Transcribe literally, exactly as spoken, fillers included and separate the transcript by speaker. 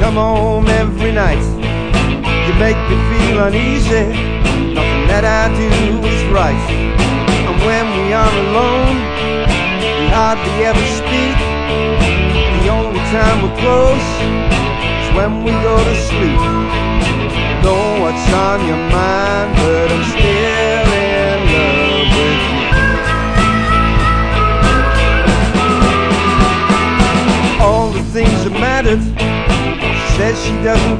Speaker 1: come home every night. You make me feel uneasy. Nothing that I do is right. And when we are alone, we hardly ever speak. The only time we're close is when we go to sleep. Know what's on your mind, but I'm still in love with you. All the things that mattered, she says she doesn't